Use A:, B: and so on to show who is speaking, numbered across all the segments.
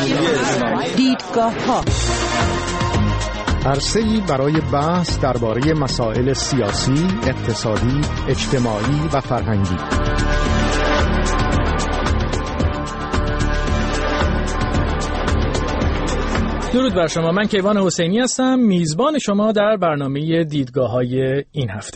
A: دیدگاه‌ها
B: عرصه‌ای برای بحث درباره مسائل سیاسی، اقتصادی، اجتماعی و فرهنگی.
C: درود بر شما، من کیوان حسینی هستم، میزبان شما در برنامه دیدگاه‌های این هفته.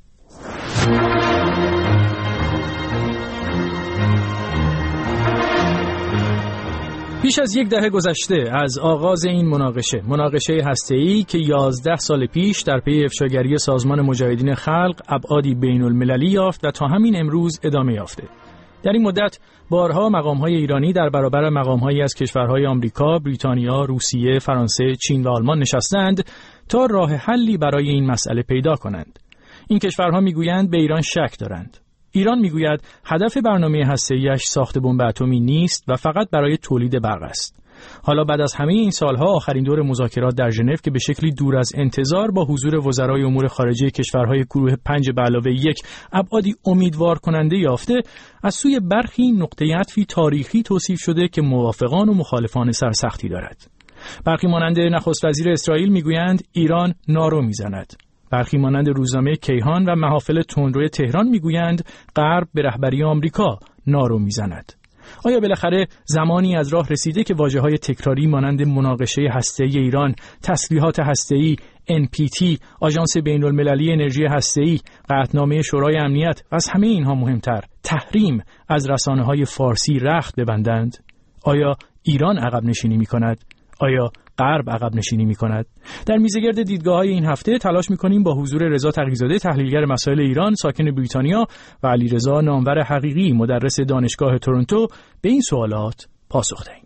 C: بیش از یک دهه گذشته از آغاز این مناقشه هسته‌ای که 11 سال پیش در پی افشاگری سازمان مجاهدین خلق ابعادی بین‌المللی یافت و تا همین امروز ادامه یافته. در این مدت بارها مقام‌های ایرانی در برابر مقام‌هایی از کشورهای آمریکا، بریتانیا، روسیه، فرانسه، چین و آلمان نشستند تا راه حلی برای این مسئله پیدا کنند. این کشورها میگویند به ایران شک دارند. ایران میگوید هدف برنامه هسته‌ایش ساخت بمب اتمی نیست و فقط برای تولید برق است. حالا بعد از همه این سالها آخرین دور مذاکرات در ژنو که به شکلی دور از انتظار با حضور وزرای امور خارجه کشورهای گروه 5+1 ابعادی امیدوار کننده یافته، از سوی برخی نقطه عطفی تاریخی توصیف شده که موافقان و مخالفان سرسختی دارد. برخی مانند نخست وزیر اسرائیل میگویند ایران نارو میزند. برخی مانند روزنامه کیهان و محافل تندروی تهران میگویند غرب به رهبری آمریکا نارو میزند. آیا بالاخره زمانی از راه رسیده که واژه‌های تکراری مانند مناقشه هسته‌ای ایران، تسلیحات هسته‌ای، NPT، آژانس بین‌المللی انرژی هسته‌ای، قطعنامه شورای امنیت و از همه اینها مهمتر تحریم از رسانه‌های فارسی رخت ببندند؟ آیا ایران عقب نشینی می‌کند؟ آیا غرب عقب نشینی می‌کند؟ در میزگرد دیدگاه‌های این هفته تلاش می‌کنیم با حضور رضا تقی‌زاده، تحلیلگر مسائل ایران، ساکن بریتانیا، و علیرضا نامور حقیقی، مدرس دانشگاه تورنتو، به این سوالات پاسخ دهیم.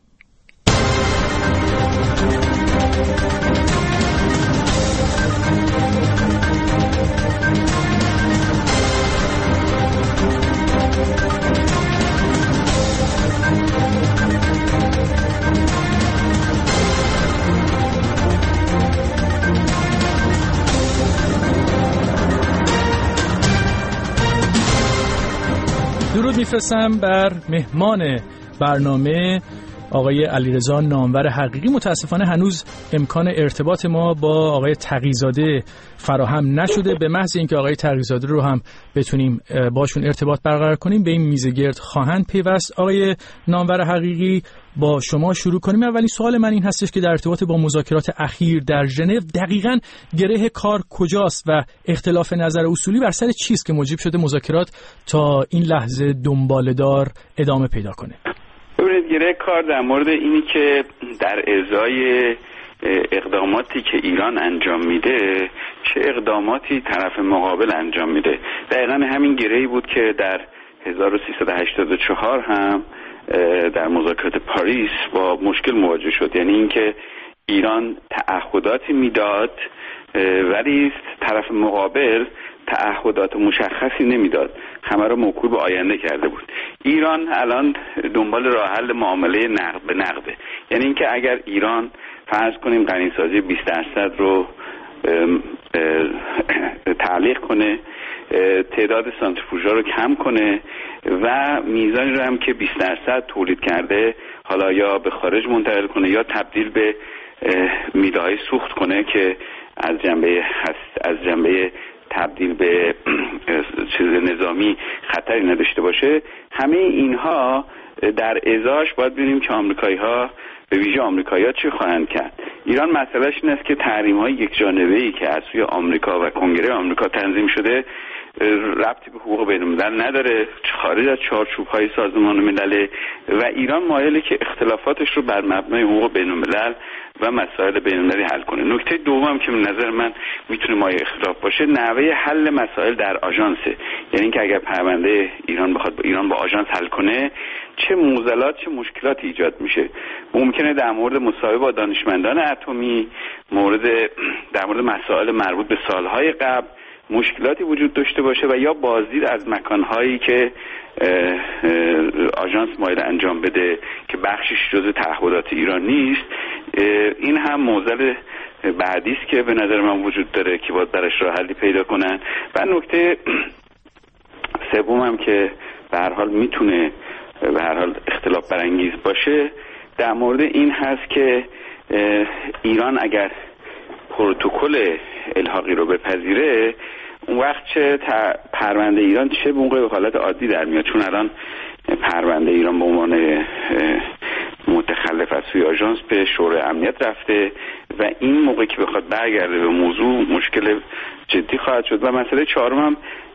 C: درود میفرستم بر مهمان برنامه آقای علیرضا نامور حقیقی. متاسفانه هنوز امکان ارتباط ما با آقای تقی‌زاده فراهم نشده. به محض اینکه آقای تقی‌زاده رو هم بتونیم باشون ارتباط برقرار کنیم به این میزگرد خواهند پیوست. آقای نامور حقیقی، با شما شروع کنیم. اولین سوال من این هستش که در ارتباط با مذاکرات اخیر در ژنو دقیقاً گره کار کجاست و اختلاف نظر اصولی بر سر چیست که موجب شده مذاکرات تا این لحظه دنباله‌دار ادامه پیدا کنه؟
D: ببینید، گره کار در مورد اینی که در ازای اقداماتی که ایران انجام میده چه اقداماتی طرف مقابل انجام میده. دقیقاً همین گره‌ای بود که در 1384 هم در مذاکرات پاریس با مشکل مواجه شد. یعنی اینکه ایران تعهداتی میداد ولی طرف مقابل تعهدات مشخصی نمیداد، همه رو موکول به آینده کرده بود. ایران الان دنبال راه حل معامله نقد به نقده. یعنی اینکه اگر ایران فرض کنیم غنیسازی 20% رو تعلیق کنه، تعداد سانتریفوژها رو کم کنه و میزانی رو هم که 20% تولید کرده حالا یا به خارج منتقل کنه یا تبدیل به میله‌های سوخت کنه که از جنبه تبدیل به چیز نظامی خطری نداشته باشه. همه اینها در ازاش باید ببینیم که آمریکایی‌ها، به ویژه آمریکایی‌ها، چه خواهند کرد. ایران مسئلهش این است که تحریم‌های یکجانبه‌ای که از سوی آمریکا و کنگره آمریکا تنظیم شده ربطی به حقوق بین‌الملل نداره، خارج از چارچوب‌های سازمان ملل و ایران مایله که اختلافاتش رو بر مبنای حقوق بین‌الملل و مسائل بین‌المللی حل کنه. نکته دوم که به نظر من میتونه مایه اختلاف باشه نحوه حل مسائل در آژانسه. یعنی اینکه اگر پرونده ایران بخواد با ایران با آژانس حل کنه چه معضلات چه مشکلاتی ایجاد میشه. ممکنه در مورد مصاحبه با دانشمندان اتمی، در مورد مسائل مربوط به سالهای قبل مشکلاتی وجود داشته باشه و یا بازدید از مکانهایی که آژانس مایل انجام بده که بخشش جزء تعهدات ایران نیست. این هم معضل بعدی است که به نظر من وجود داره که باید براش راه حلی پیدا کنن. و نکته سوم هم که به هر حال میتونه به هر حال اختلاف برانگیز باشه در مورد این هست که ایران اگر پروتکل الحاقی رو بپذیره، اون وقت چه پرونده ایران چه موقع به حالت عادی در میاد، چون الان پرونده ایران به عنوان متخلف از سوی آژانس به شورای امنیت رفته و این موقع که بخواد برگرده به موضوع مشکل جدی خواهد شد. و مسئله چهارم هم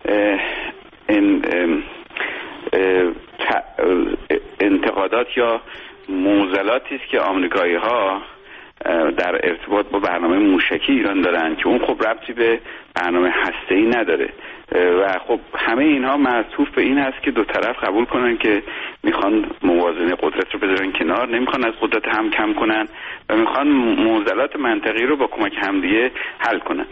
D: انتقادات یا معضلاتی است که آمریکایی‌ها در ارتباط با برنامه موشکی ایران دارن که اون خب ربطی به برنامه هسته‌ای نداره و خب همه اینها معطوف به این هست که دو طرف قبول کنن که میخوان موازنه قدرت رو بذارن کنار، نمیخوان از قدرت هم کم کنن و میخوان معضلات منطقی رو با کمک همدیگه حل کنن.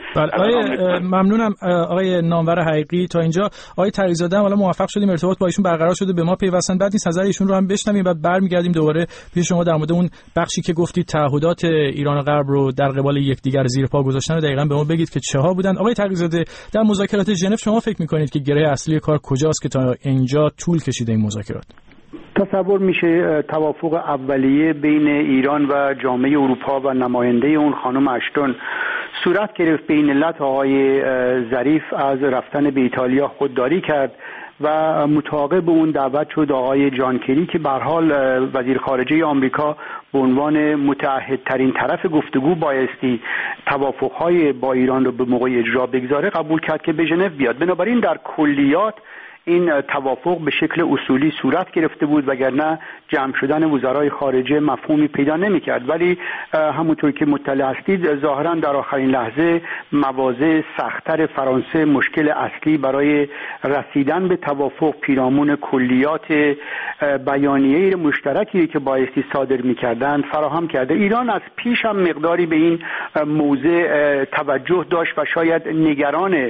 C: ممنونم آقای نامور حقیقی. تا اینجا آقای تقی‌زاده حالا موفق شدیم ارتباط با ایشون برقرار شده، به ما پیوستن. بعد نیست نظر ایشون رو هم بشنویم و برمیگردیم دوباره پیش شما در مورد اون بخشی که گفتید تعهدات ایران و غرب رو در قبال یکدیگر زیر پا گذاشتن و دقیقاً به ما بگید که چه بودن. آقای تقی‌زاده، در مذاکرات ژنو شما فکر می‌کنید که گره اصلی کار کجاست که تا اینجا طول کشیده این مذاکرات؟
A: تصور میشه توافق اولیه بین ایران و جامعه اروپا و نماینده اون خانم اشتون صورت گرفت. بین علت آقای ظریف از رفتن به ایتالیا خودداری کرد و متعاقب اون دعوت شد آقای جان کری که به هر حال وزیر خارجه آمریکا به عنوان متعهدترین طرف گفتگو بایستی توافق‌های با ایران رو به موقع اجرا بگذاره، قبول کرد که به ژنو بیاد. بنابراین در کلیات این توافق به شکل اصولی صورت گرفته بود، وگرنه جمع شدن وزرای خارجه مفهومی پیدا نمی‌کرد. ولی همونطور که مطلع هستید ظاهراً در آخرین لحظه مواضع سخت‌تر فرانسه مشکل اصلی برای رسیدن به توافق پیرامون کلیات بیانیه مشترکی که بایستی صادر می‌کردن فراهم کرده. ایران از پیش هم مقداری به این موضوع توجه داشت و شاید نگران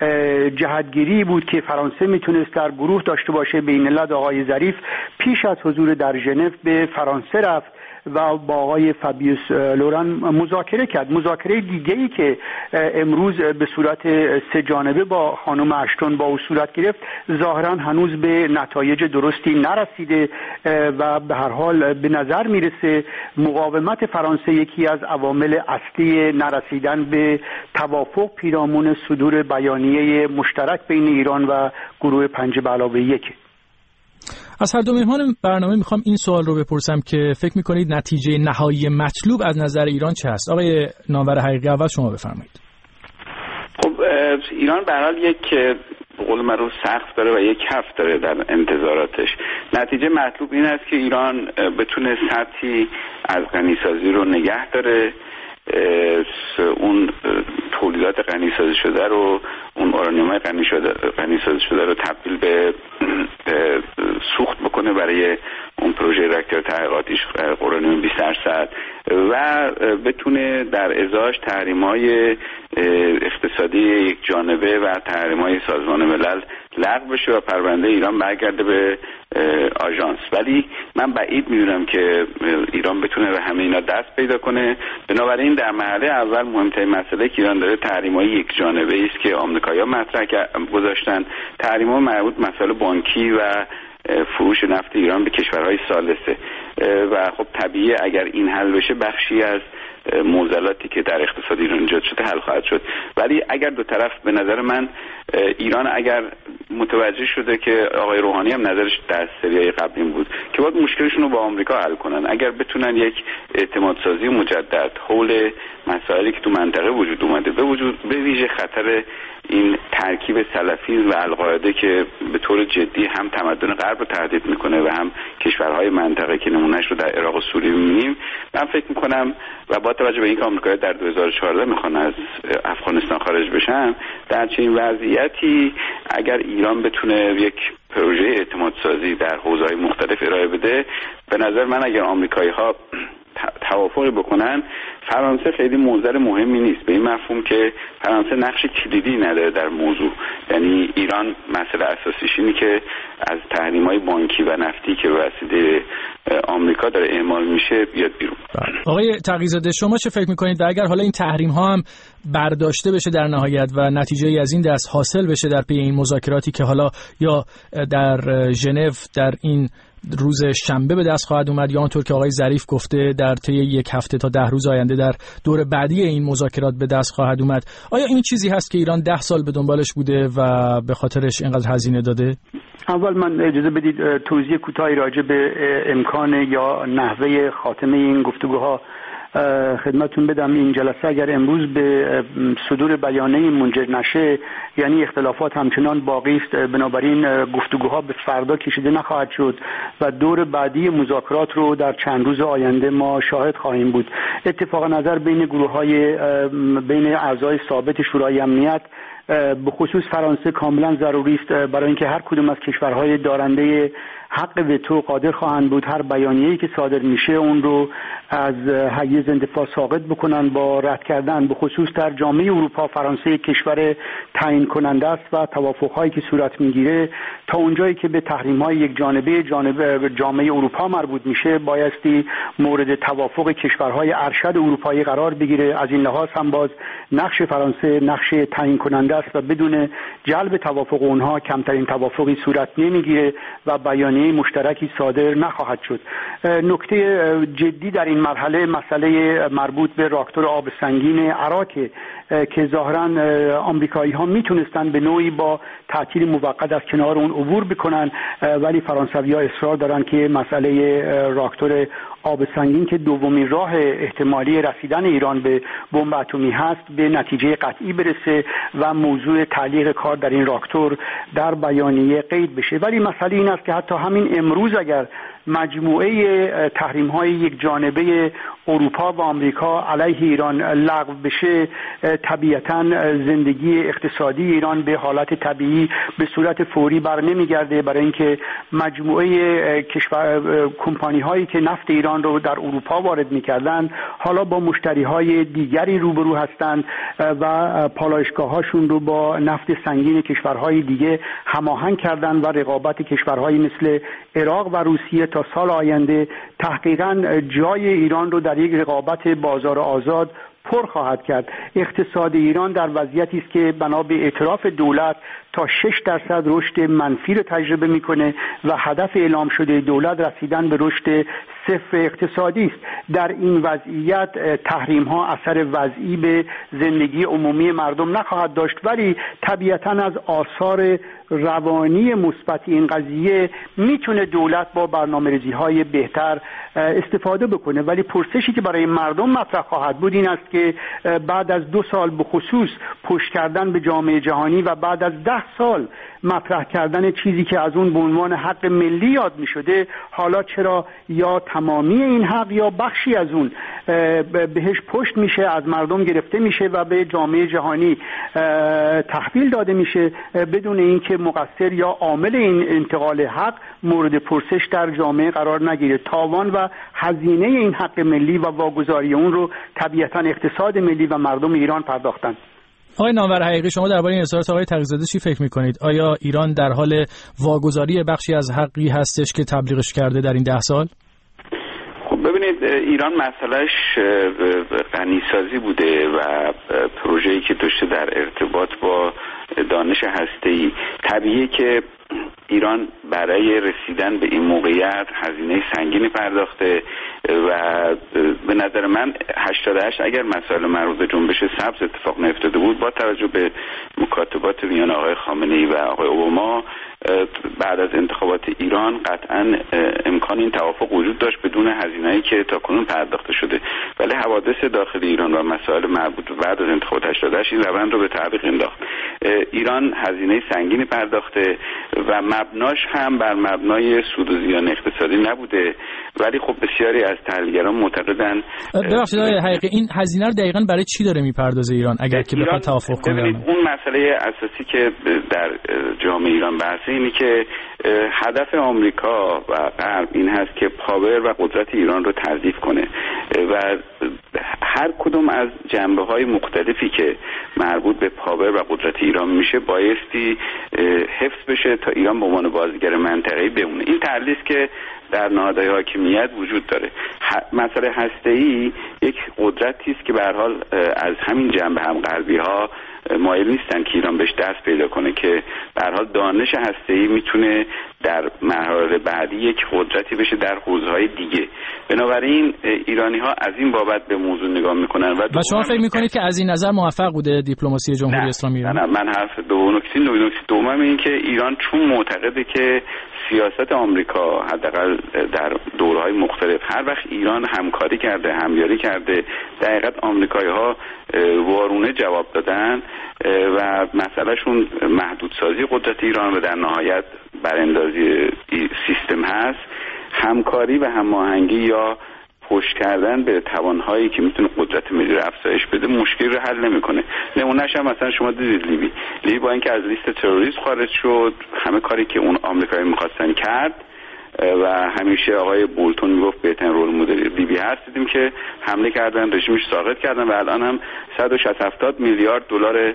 A: جهتگیری بود که فرانسه میتونه در گروه داشته باشه. بین علت آقای ظریف پیش از حضور در ژنو به فرانسه رفت و با آقای فابیوس لوران مذاکره کرد. مذاکره دیگه‌ای که امروز به صورت سه جانبه با خانم اشتون با او صورت گرفت ظاهراً هنوز به نتایج درستی نرسیده و به هر حال به نظر میرسه مقاومت فرانسه یکی از عوامل اصلی نرسیدن به توافق پیرامون صدور بیانیه مشترک بین ایران و گروه 5+1.
C: از هر دو مهمان برنامه میخوام این سوال رو بپرسم که فکر میکنید نتیجه نهایی مطلوب از نظر ایران چه هست؟ آقای نامور حقیقی اول شما بفرمایید.
D: خب ایران به هر حال یک به قول معروف سقف داره و یک کف داره در انتظاراتش. نتیجه مطلوب این است که ایران بتونه سطحی از غنیسازی رو نگه داره، اون تولیدات غنیسازی شده رو، اون اورانیوم غنیسازی شده رو تبدیل به سوخت بکنه برای اون پروژه راکتور تحقیقاتیش اورانیوم 20% و بتونه در ازاش تحریم‌های اقتصادی یک جانبه و تحریم‌های سازمان ملل لغو بشه و پرونده ایران برگرده به آژانس. ولی من بعید میدونم که ایران بتونه به همه اینا دست پیدا کنه. بنابراین در مرحله اول مهمترین مسئله که ایران داره تحریم‌های یک جانبه است که آمریکایی‌ها مطرح گذاشتن، تحریم‌ها مربوط مسائل بانکی و فروش نفت ایران به کشورهای ثالثه و خب طبیعیه اگر این حل بشه بخشی از معضلاتی که در اقتصاد ایران ایجاد شده حل خواهد شد. ولی اگر دو طرف، به نظر من ایران اگر متوجه شده که آقای روحانی هم نظرش در سریای قبلی بود که باید مشکلشون رو با آمریکا حل کنن، اگر بتونن یک اعتماد سازی مجدد حول مسائلی که تو منطقه وجود اومده به ویژه خطر این ترکیب سلفیسم و القاعده که به طور جدی هم تمدن غرب رو تهدید میکنه و هم کشورهای منطقه که نمونهش رو در عراق و سوریه میبینیم، من فکر میکنم و با توجه به اینکه آمریکایی‌ها در 2014 میخوان از افغانستان خارج بشن، در چنین وضعیتی اگر ایران بتونه یک پروژه اعتماد سازی در حوزه‌های مختلف ارائه بده، به نظر من اگر آمریکایی‌ها توافقی بکنن، فرانسه خیلی موضوع مهمی نیست، به این مفهوم که فرانسه نقش کلیدی نداره در موضوع. یعنی ایران مسئله اساسیش اینه که از تحریم‌های بانکی و نفتی که به وسیله آمریکا داره اعمال میشه بیاد بیرون.
C: آقای تقی‌زاده شما چه فکر میکنید اگر حالا این تحریم‌ها هم برداشته بشه در نهایت و نتیجه‌ای از این دست حاصل بشه در پی این مذاکراتی که حالا یا در ژنو در این روز شنبه به دست خواهد اومد یا آنطور که آقای ظریف گفته در طی 1 هفته تا 10 روز آینده در دور بعدی این مذاکرات به دست خواهد اومد؟ آیا این چیزی هست که ایران 10 سال به دنبالش بوده و به خاطرش اینقدر هزینه داده؟
A: اول من اجازه بدید توضیح کوتاهی راجع به امکان یا نحوه خاتمه این گفتگوها خدمتتون بدم. این جلسه اگر امروز به صدور بیانیه منجر نشه، یعنی اختلافات همچنان باقی است، بنابراین گفتگوها به فردا کشیده نخواهد شد و دور بعدی مذاکرات رو در چند روز آینده ما شاهد خواهیم بود. اتفاق نظر بین اعضای ثابت شورای امنیت به خصوص فرانسه کاملا ضروری است، برای اینکه هر کدوم از کشورهای دارنده حق وتو قادر خواهند بود هر بیانیه‌ای که صادر میشه اون رو از حیز انتفاع ساقط بکنن با رد کردن. به خصوص در جامعه اروپا فرانسه کشور تعیین کننده است و توافق‌هایی که صورت میگیره تا اونجایی که به تحریم‌های یک جانبه جامعه اروپا مربوط میشه بایستی مورد توافق کشورهای ارشد اروپایی قرار بگیره. از این لحاظ هم باز نقش فرانسه نقش تعیین کننده است و بدون جلب توافق اونها کمترین توافقی صورت نمیگیره و بیانیه مشترکی صادر نخواهد شد. نکته جدی در این مرحله مسئله مربوط به راکتور آب سنگین عراق که ظاهراً آمریکایی‌ها میتونستن به نوعی با تعطیل موقت از کنار اون عبور بکنن، ولی فرانسوی‌ها اصرار دارن که مسئله راکتور آب سنگین که دومین راه احتمالی رسیدن ایران به بمب اتمی هست به نتیجه قطعی برسه و موضوع تعلیق کار در این راکتور در بیانیه قید بشه. ولی مسئله این است که حتی همین امروز اگر مجموعه تحریم‌های یک جانبه اروپا و آمریکا علیه ایران لغو بشه، طبیعتاً زندگی اقتصادی ایران به حالت طبیعی به صورت فوری بر نمیگرده، برای اینکه مجموعه کمپانی‌هایی که نفت ایران رو در اروپا وارد می‌کردند حالا با مشتری‌های دیگری روبرو هستند و پالایشگاه‌هاشون رو با نفت سنگین کشورهای دیگه هماهنگ کردن و رقابت کشورهایی مثل عراق و روسیه تا سال آینده تحقیقاً جای ایران رو در یک رقابت بازار آزاد پر خواهد کرد. اقتصاد ایران در وضعیتی است که بنا به اعتراف دولت تا 6% رشد منفی رو تجربه میکنه و هدف اعلام شده دولت رسیدن به رشد صفر اقتصادی است. در این وضعیت تحریم ها اثر وضعی به زندگی عمومی مردم نخواهد داشت، ولی طبیعتاً از آثار روانی مثبت این قضیه میتونه دولت با برنامه‌ریزی های بهتر استفاده بکنه. ولی پرسشی که برای مردم مطرح خواهد بود این است که بعد از 2 سال به خصوص پشت کردن به جامعه جهانی و بعد از 10 سال مطرح کردن چیزی که از اون به عنوان حق ملی یاد می شده، حالا چرا یا تمامی این حق یا بخشی از اون بهش پشت میشه، از مردم گرفته میشه و به جامعه جهانی تحویل داده میشه بدون اینکه مقصر یا عامل این انتقال حق مورد پرسش در جامعه قرار نگیره. تاوان و هزینه این حق ملی و واگذاری اون رو طبیعتاً اقتصاد ملی و مردم ایران پرداختن.
C: آقای نامور حقیقی، شما درباره این اظهارات آقای تقی‌زاده چی فکر می‌کنید؟ آیا ایران در حال واگذاری بخشی از حقی هستش که تبلیغش کرده در این 10 سال؟
D: خب ببینید، ایران مسئلهش غنیسازی بوده و پروژه‌ای که داشته در ارتباط با دانش هسته‌ای. طبیعیه که ایران برای رسیدن به این موقعیت هزینه سنگینی پرداخته و به نظر من 88 اگر مسائل مربوط به جنبش سبز اتفاق نیفتاده بود، با توجه به مکاتبات میان آقای خامنه‌ای و آقای اوباما بعد از انتخابات ایران قطعا امکان این توافق وجود داشت بدون هزینه‌ای که تاکنون پرداخته شده. ولی حوادث داخل ایران و مسائل مربوط بعد از انتخابات 88 این روند رو به تعویق انداخت. ایران هزینه سنگینی پرداخته و مبناش هم بر مبنای سود و زیان اقتصادی نبوده، ولی خب بسیاری از تحلیلگران معتقدن.
C: ببخشید آقای حقیقی، این هزینه رو دقیقاً برای چی داره میپردازه ایران اگر که بخواد توافق کنه؟
D: اون مسئله اساسی که در جامعه ایران بحثه اینه که هدف آمریکا و غرب این هست که پاور و قدرت ایران رو تضعیف کنه و هر کدوم از جنبه‌های مختلفی که مربوط به پاور و قدرت ایران میشه بایستی حفظ بشه تا ایران به عنوان بازیگر منطقه‌ای بمونه. این تحلیلی است که در نهادهای حاکمیت وجود داره. مسئله هسته‌ای یک قدرتی است که به هر حال از همین جنبه هم غربی‌ها مایل نیستن که ایران بهش دست پیدا کنه که به هر حال دانش هسته‌ای میتونه در مرحله بعدی یک قدرتی بشه در حوزه‌های دیگه. بنابراین ایرانی‌ها از این بابت به موضوع نگاه میکنن و
C: شما فکر میکنید که از این نظر موفق بوده دیپلماسی جمهوری اسلامی ایران؟
D: نه، من حرف نکته دوم این که ایران چون معتقده که سیاست آمریکا حداقل در دوره‌های مختلف هر وقت ایران همکاری کرده، همیاری کرده، در حقیقت آمریکایی‌ها وارونه جواب دادن و مسئلهشون محدودسازی قدرت ایران و در نهایت براندازی سیستم هست. همکاری و هماهنگی یا پشت کردن به توانهایی که میتونه قدرت ملی رو افزایش بده مشکلی رو حل نمیکنه. نمونهش هم مثلا شما دیدید لیبی با اینکه از لیست تروریسم خارج شد، همه کاری که اون آمریکایی می‌خواستن کرد و همیشه آقای بولتون میگفت بهترین رول مدل لیبی هست، دیدیم که حمله کردن، رژیمش ساقط کردن و الان هم 160 میلیارد دلار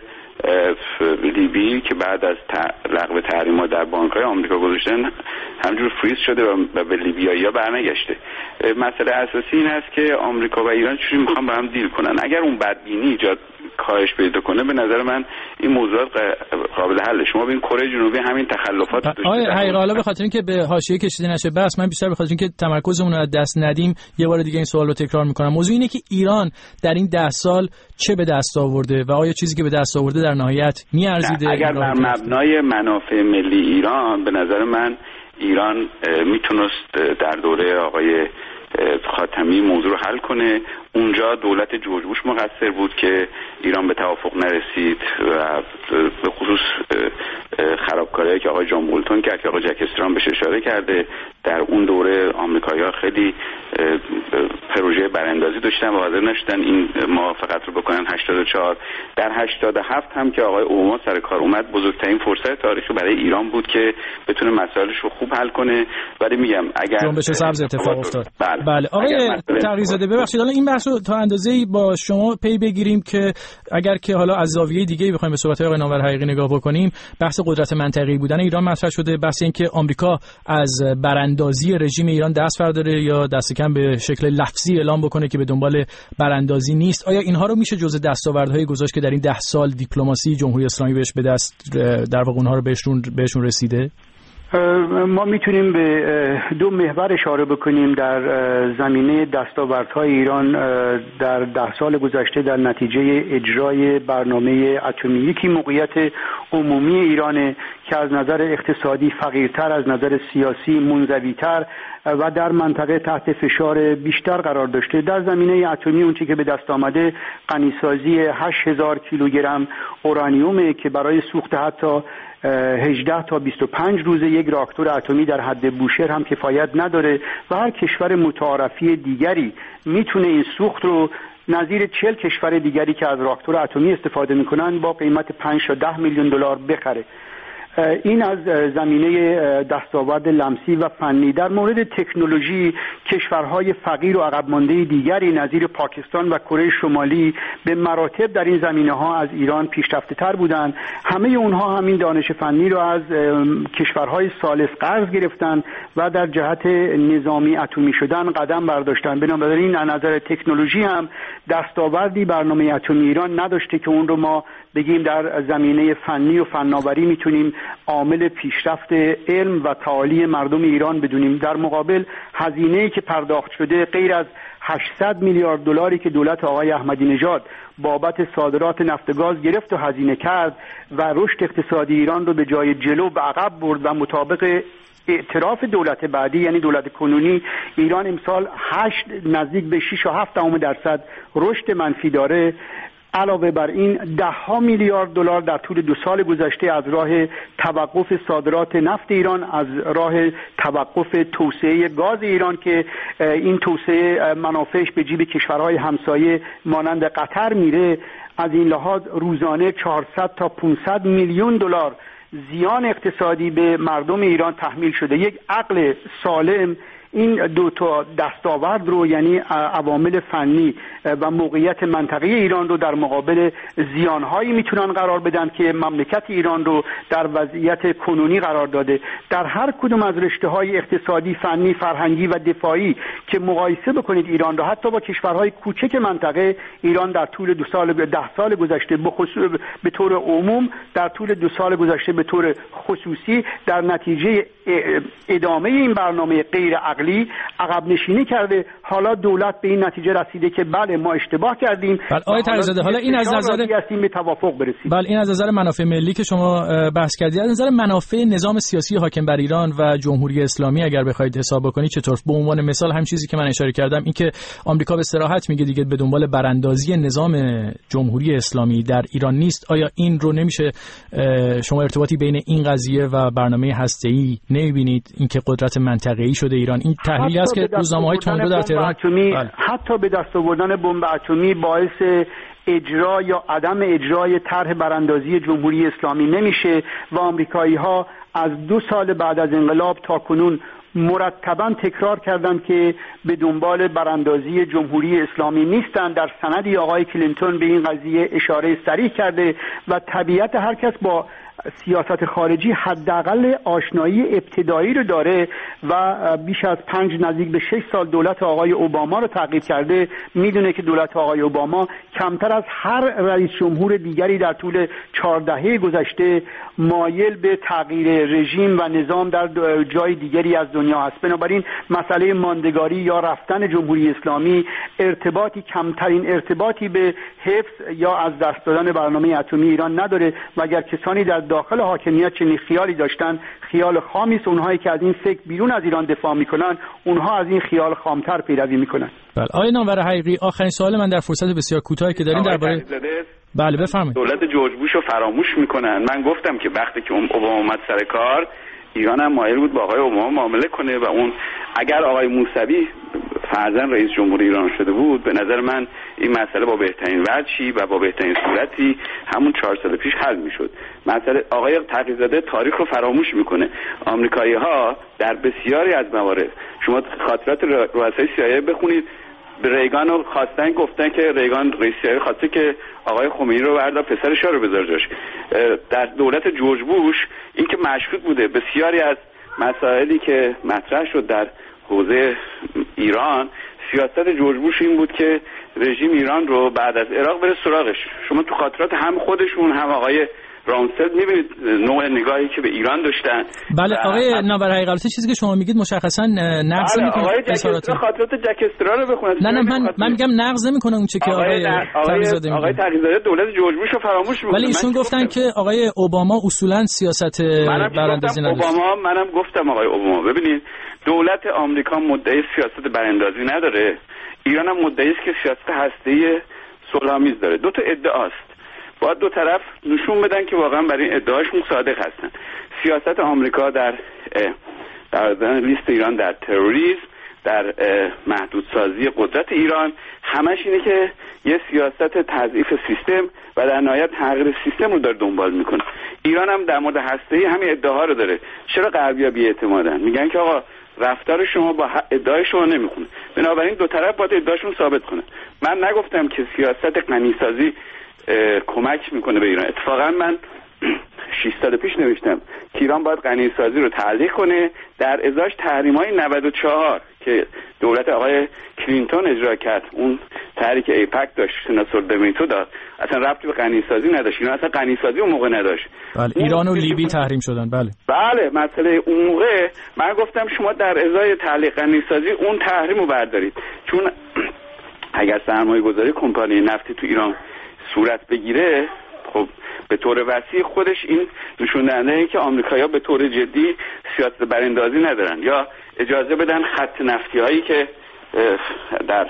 D: لیبی که بعد از لغو تحریم‌ها در بانک‌های آمریکا گذاشتن همجور فریز شده و به لیبیایی‌ها برنگشته. مسئله اساسی این هست که آمریکا و ایران چجوری میخوان با هم دیل کنن. اگر اون بدبینی ایجاد کاهش پیدا کنه به نظر من این موضوعات قابل حله. شما ببین کره جنوبی همین تخلفات داشته.
C: حالا به خاطر اینکه به حاشیه کشیده نشه بس، من بیشتر به خاطر اینکه تمرکزمون رو از دست ندیم یه بار دیگه این سوال رو تکرار میکنم. موضوع اینه که ایران در این 10 سال چه به دست آورده و آیا چیزی که به دست آورده در نهایت میارزیده؟
D: اگر بر مبنای منافع ملی ایران، به نظر من ایران میتونست در دوره آقای خاتمی موضوع رو حل کنه. اونجا دولت جورج بوش مقصر بود که ایران به توافق نرسید و به خصوص خرابکاریایی که آقای جان بولتون کرد که آقای جک استران بهش اشاره کرده. در اون دوره آمریکایی‌ها خیلی پروژه براندازی داشتن و حاضر نشدن این موافقت رو بکنن. 84 در 87 هم که آقای اوباما سر کار اومد، بزرگترین فرصت تاریخی برای ایران بود که بتونه مسائلش رو خوب حل کنه. ولی میگم اگر
C: جنبش سبز اتفاق افتاد. بله آقای تقی‌زاده، ببخشید حالا این بحث رو تا اندازه‌ای با شما پی بگیریم که اگر که حالا از زاویه دیگه‌ای بخوایم به صحبت آقای نامور حقیقی نگاه بکنیم، بحث قدرت منطقه‌ای بودن ایران مطرح شده، بحث این که آمریکا از براندازی رژیم ایران دست برداره یا دست کم به شکل لفظی اعلام بکنه که به دنبال براندازی نیست. آیا اینها رو میشه جزء دستاوردهای گذاشت که در این 10 سال دیپلماسی جمهوری اسلامی بهش به دست در واقع اونها رو بهشون رسیده؟
A: ما میتونیم به 2 محور اشاره بکنیم در زمینه دستاوردهای ایران در 10 سال گذشته در نتیجه اجرای برنامه اتمی. یکی موقعیت عمومی ایرانه که از نظر اقتصادی فقیرتر، از نظر سیاسی منزوی‌تر و در منطقه تحت فشار بیشتر قرار داشته. در زمینه اتمی اون چیزی که به دست آمده غنیسازی 8000 کیلوگرم اورانیومه که برای سوخت حتی 18 تا 25 روز یک راکتور اتمی در حد بوشهر هم کفایت نداره و هر کشور متعارفی دیگری میتونه این سوخت رو نظیر 40 کشور دیگری که از راکتور اتمی استفاده میکنن با قیمت 5 تا 10 میلیون دلار بخره. این از زمینه دستاورد لمسی و فنی. در مورد تکنولوژی کشورهای فقیر و عقب مانده دیگری نظیر پاکستان و کره شمالی به مراتب در این زمینه‌ها از ایران پیشرفته تر بودند. همه اونها همین دانش فنی رو از کشورهای ثالث قرض گرفتن و در جهت نظامی اتمی شدن قدم برداشتن. بنابراین از نظر تکنولوژی هم دستاوردی برنامه اتمی ایران نداشته که اون رو ما بگیم در زمینه فنی و فناوری میتونیم عامل پیشرفت علم و تعالی مردم ایران بدونیم. در مقابل هزینه‌ای که پرداخت شده غیر از 800 میلیارد دلاری که دولت آقای احمدی نژاد بابت صادرات نفت گاز گرفت و هزینه کرد و رشد اقتصادی ایران رو به جای جلو به عقب برد و مطابق اعتراف دولت بعدی یعنی دولت کنونی ایران امسال نزدیک به 6.7% رشد منفی داره. علاوه بر این 10 میلیارد دلار در طول 2 سال گذشته از راه توقف صادرات نفت ایران، از راه توقف توسعه گاز ایران که این توسعه منافعش به جیب کشورهای همسایه مانند قطر میره، از این لحاظ روزانه 400 تا 500 میلیون دلار زیان اقتصادی به مردم ایران تحمیل شده. یک عقل سالم این دو تا دستاورد رو، یعنی عوامل فنی و موقعیت منطقه ایران رو در مقابل زیانهایی میتونن قرار بدن که مملکت ایران رو در وضعیت کنونی قرار داده. در هر کدوم از رشته‌های اقتصادی، فنی، فرهنگی و دفاعی که مقایسه بکنید ایران رو حتی با کشورهای کوچک منطقه، ایران در طول 10 سال گذشته به طور عموم، در طول 2 سال گذشته به طور خصوصی، در نتیجه ادامه این برنامه غیر عقلی عقب نشینی کرده. حالا دولت به این نتیجه رسیده که بله ما اشتباه کردیم.
C: بله آقای تقی‌زاده، حالا این از نظر
A: به توافق برسیم.
C: بله این از نظر منافع ملی که شما بحث کردید. از نظر منافع نظام سیاسی حاکم بر ایران و جمهوری اسلامی اگر بخواید حساب بکنید چطور؟ به عنوان مثال هم چیزی که من اشاره کردم این که آمریکا به صراحت میگه دیگه به دنبال براندازی نظام جمهوری اسلامی در ایران نیست. آیا این رو نمیشه شما ارتباطی بین این قضیه و برنامه هسته‌ای نمی‌بینید؟ اینکه قدرت منطقه‌ای شده ایران، این تحلیلی است که روزنامه‌های تندرو در تهران
A: حتی به دست آوردن بمب اتمی باعث اجرا یا عدم اجرای طرح براندازی جمهوری اسلامی نمیشه و آمریکایی‌ها از 2 سال بعد از انقلاب تا کنون مرتباً تکرار کردند که به دنبال براندازی جمهوری اسلامی نیستند. در سندی آقای کلینتون به این قضیه اشاره صریح کرده و طبیعت هر کس با سیاست خارجی حداقل آشنایی ابتدایی رو داره و بیش از 5 نزدیک به 6 سال دولت آقای اوباما رو تعقیب کرده، میدونه که دولت آقای اوباما کمتر از هر رئیس جمهور دیگری در طول 4 دهه گذشته مایل به تغییر رژیم و نظام در جای دیگری از دنیا هست. بنابراین مسئله ماندگاری یا رفتن جمهوری اسلامی کمترین ارتباطی به حفظ یا از دست دادن برنامه اتمی ایران نداره و اگر کسانی در داخل حاکمیت چنین خیالی داشتن، خیال خامی است. اونهایی که از این فکر بیرون از ایران دفاع میکنن، اونها از این خیال خامتر پیروی میکنن.
C: بله آقای نامور حقیقی، آخرین سوال من در فرصت بسیار کوتاهی که داریم درباره بله بفرمایید.
D: دولت جورج بوش رو فراموش میکنن. من گفتم که وقتی که اوباما اومد سر کار، ایران هم مایل بود با آقای اوباما معامله کنه و اون اگر آقای موسوی فرزند رئیس جمهور ایران شده بود، به نظر من این مسئله با بهترین وجهی و با بهترین صورتی همون 4 سال پیش حل میشد. مسئله آقای تقی‌زاده تاریخ رو فراموش میکنه. آمریکایی‌ها در بسیاری از موارد، شما خاطرات رؤسای CIA بخونید، به ریگان رو گفتن که ریگان رئیس CIA خواسته که آقای خمینی رو بردار پسرش رو بذار جاش. در دولت جورج بوش این که مشهود بوده بسیاری از مسائلی که مطرح شد در حوزه ایران، سیاست جورج بوش این بود که رژیم ایران رو بعد از عراق بره سراغش. شما تو خاطرات هم خودشون هم آقای رامسفلد میبینید نوع نگاهی که به ایران داشتن.
C: بله آقای نامور حقیقی، چیزی که شما میگید مشخصا نقض نمیکنه.
D: آقای خاطرات جک استرا رو بخونید.
C: نه من میگم نقض نمیکنه اون چه که آقای تقی‌زاده میگه.
D: آقای تقی‌زاده دولت جورج بوش رو فراموش میکنه.
C: ولی ایشون گفتن که آقای اوباما اصولا سیاست براندازی نداره.
D: منم گفتم آقای اوباما، ببینید دولت آمریکا مدعی سیاست براندازی نداره، ایران هم مدعی است که سیاست هسته‌ای صلح‌آمیز داره. دو تا ادعاست، باید دو طرف نشون بدن که واقعا برای این ادعاشون صادق هستن. سیاست آمریکا در لیست ایران در تروریسم، در محدودسازی قدرت ایران، همش اینه که یه سیاست تضعیف سیستم و در نهایت تغییر سیستم رو داره دنبال میکنه. ایران هم در مورد هسته‌ای همین ادعاها رو داره. چرا غربی‌ها بی‌اعتمادن؟ میگن که آقا رفتار شما با ادعای شما نمیخونه. بنابراین دو طرف باید ادعاشون ثابت کنه. من نگفتم که سیاست غنی‌سازی کمک میکنه به ایران. اتفاقا من 6 سال پیش نوشتم که ایران باید غنی‌سازی رو تعلیق کنه، در ازاش تحریم‌های 94 که دولت آقای کلینتون اجرا کرد، اون تحریک ایپک داشت، سناتور دمیتو داد، اصلا ربطی به غنی‌سازی نداشت. اینا اصلا غنی‌سازی اون موقع نداشت.
C: بله ایران و لیبی تحریم شدن.
D: بله مسئله اون موقع من گفتم شما در ازای تعلیق غنی‌سازی اون تحریم رو بردارید، چون اگر سرمایه‌گذاری کمپانی نفتی تو ایران صورت بگیره، خب به طور وسیع خودش این نشون دهنده که آمریکایی‌ها به طور جدی سیاست براندازی ندارن یا اجازه بدن خط نفتی هایی که در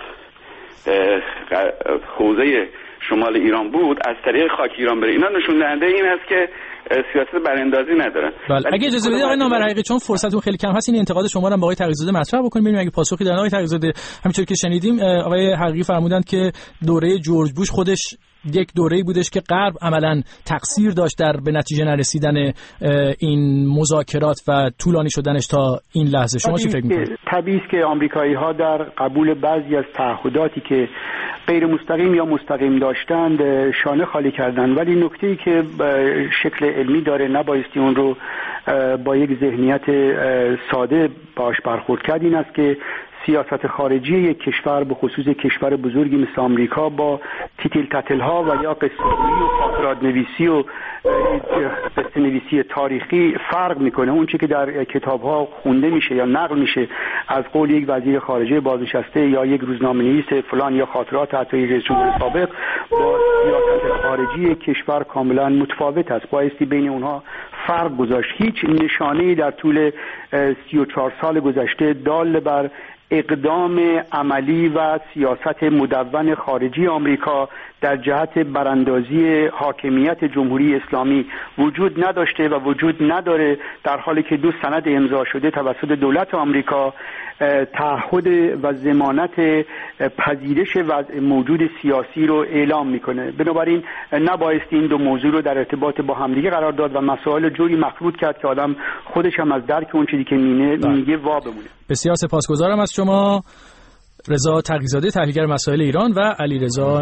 D: حوزه شمال ایران بود از طریق خاک ایران بره. اینا نشون دهنده این است که سیاست براندازی ندارن.
C: بله اگه اجازه بدید آقای نامرحقی، چون فرصتون خیلی کم هست، این انتقاد شما رو با آقای تقی‌زاده مطرح بکنیم ببینیم اگه پاسخی دارن. آقای تقی‌زاده، همونطور که شنیدیم آقای حقیقی فرمودند که دوره جورج بوش خودش یک دوره‌ای بودش که غرب عملاً تقصیر داشت در به نتیجه نرسیدن این مذاکرات و طولانی شدنش تا این لحظه. شما چی فکر می‌کنید؟
A: طبیعی است که آمریکایی‌ها در قبول بعضی از تعهداتی که غیر مستقیم یا مستقیم داشتند شانه خالی کردند، ولی نکته‌ای که شکل علمی داره نبایستی اون رو با یک ذهنیت ساده باش برخورد کرد. این است که سیاست خارجی یک کشور به خصوص کشور بزرگی مثل آمریکا با تیتیل تتل ها و یا قصه گویی و خاطرات نویسی و قصه نویسی تاریخی فرق میکنه. اون چیزی که در کتاب ها خونده میشه یا نقل میشه از قول یک وزیر خارجه بازنشسته یا یک روزنامه‌نویس فلان یا خاطرات حتی یک رئیس جمهور سابق با سیاست خارجی کشور کاملا متفاوت است. بایستی بین اونها فرق گذاشت. هیچ نشانه‌ای در طول 34 سال گذشته دال بر اقدام عملی و سیاست مدون خارجی آمریکا در جهت براندازی حاکمیت جمهوری اسلامی وجود نداشته و وجود نداره، در حالی که 2 سند امضا شده توسط دولت آمریکا تعهد و ضمانت پذیرش وضع موجود سیاسی رو اعلام میکنه. بنابراین نبایستی این دو موضوع رو در ارتباط با همدیگه قرار داد و مسائل جوری مخلوط کرد که آدم خودش هم از درک اون چیزی که میگه وا بمونه.
C: بسیار سپاسگزارم از شما رضا تقی‌زاده، تحلیلگر مسائل ایران، و علیرضا